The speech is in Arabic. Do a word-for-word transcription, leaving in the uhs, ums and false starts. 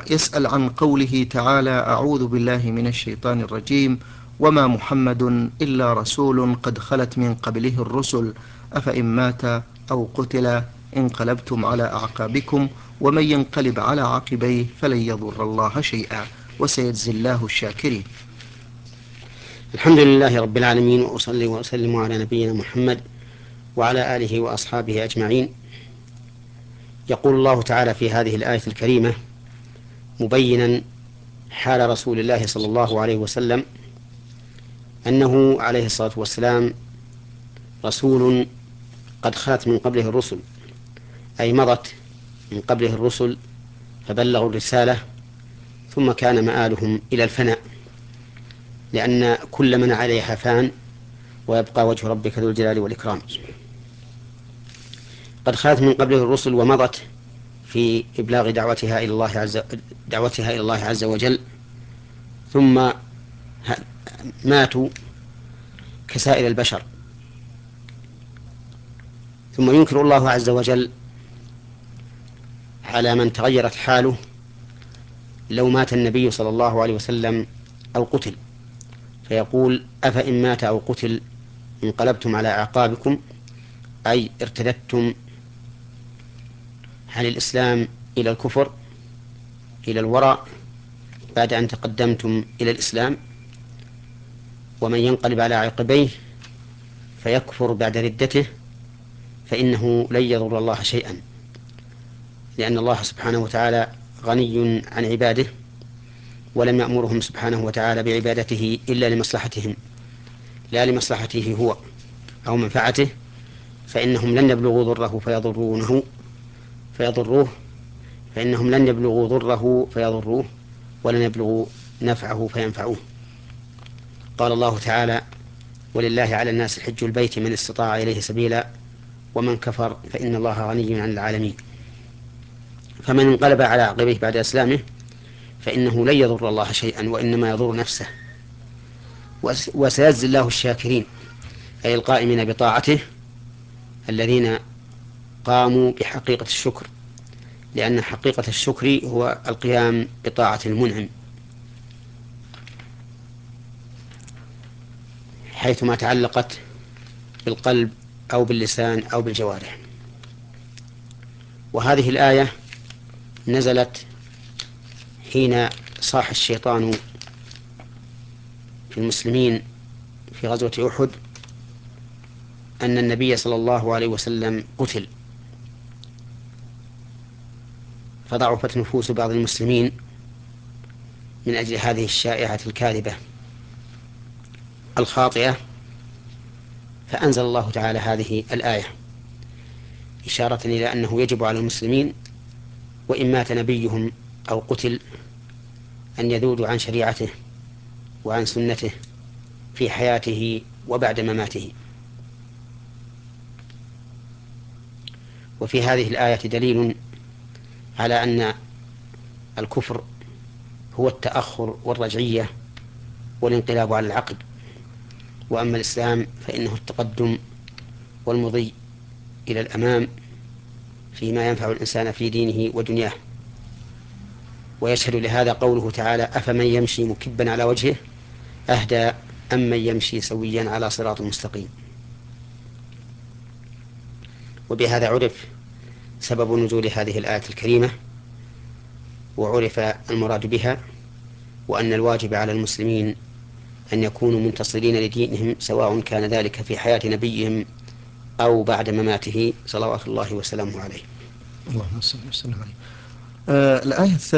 يسأل عن قوله تعالى: أعوذ بالله من الشيطان الرجيم: وما محمد إلا رسول قد خلت من قبله الرسل أفإن مات أو قتل انقلبتم على أعقابكم ومن ينقلب على عقبيه فلن يضر الله شيئا وسيجزي الله الشاكرين. الحمد لله رب العالمين، وأصلي وأسلم على نبينا محمد وعلى آله وأصحابه أجمعين. يقول الله تعالى في هذه الآية الكريمة مبينا حال رسول الله صلى الله عليه وسلم أنه عليه الصلاة والسلام رسول قد خلت من قبله الرسل، أي مضت من قبله الرسل فبلغوا الرسالة ثم كان مآلهم إلى الفناء، لأن كل من عليها فان ويبقى وجه ربك ذو الجلال والإكرام. قد خلت من قبله الرسل ومضت في إبلاغ دعوتها إلى الله عز دعوتها إلى الله عز وجل، ثم ماتوا كسائر البشر. ثم ينكر الله عز وجل على من تغيرت حاله لو مات النبي صلى الله عليه وسلم أو قتل، فيقول: أفإن مات أو قتل انقلبتم على أعقابكم، أي ارتدتم عن الإسلام إلى الكفر، إلى الوراء، بعد أن تقدمتم إلى الإسلام. ومن ينقلب على عقبيه فيكفر بعد ردته فإنه لن يضر الله شيئا، لأن الله سبحانه وتعالى غني عن عباده، ولم يأمرهم سبحانه وتعالى بعبادته إلا لمصلحتهم لا لمصلحته هو أو منفعته، فإنهم لن يبلغوا ضره فيضرونه فيضروه فإنهم لن يبلغوا ضره فيضروه ولن يبلغوا نفعه فينفعوه. قال الله تعالى: ولله على الناس حج البيت من استطاع إليه سبيلا ومن كفر فإن الله غني عن العالمين. فمن انقلب على عقبيه بعد إسلامه فإنه لن يضر الله شيئا، وإنما يضر نفسه. وسيجزي الله الشاكرين، أي القائمين بطاعته، الذين قاموا بحقيقة الشكر، لأن حقيقة الشكر هو القيام بطاعة المنعم حيثما تعلقت بالقلب أو باللسان أو بالجوارح. وهذه الآية نزلت حين صاح الشيطان في المسلمين في غزوة أحد أن النبي صلى الله عليه وسلم قتل، فضعفت نفوس بعض المسلمين من أجل هذه الشائعة الكاذبة الخاطئة، فأنزل الله تعالى هذه الآية إشارة إلى أنه يجب على المسلمين وإن مات نبيهم أو قتل أن يذودوا عن شريعته وعن سنته في حياته وبعد مماته. وفي هذه الآية دليل على أن الكفر هو التأخر والرجعية والانقلاب على العقب، وأما الإسلام فإنه التقدم والمضي إلى الأمام فيما ينفع الإنسان في دينه ودنياه. ويشهد لهذا قوله تعالى: أفمن يمشي مكبا على وجهه أهدى أم من يمشي سويا على صراط مستقيم. وبهذا عرف سبب نزول هذه الآية الكريمة، وعرف المراد بها، وأن الواجب على المسلمين أن يكونوا منتصرين لدينهم، سواء كان ذلك في حياة نبيهم أو بعد مماته صلوات الله وسلامه عليه. اللهم صل وسلم عليه. آه الآية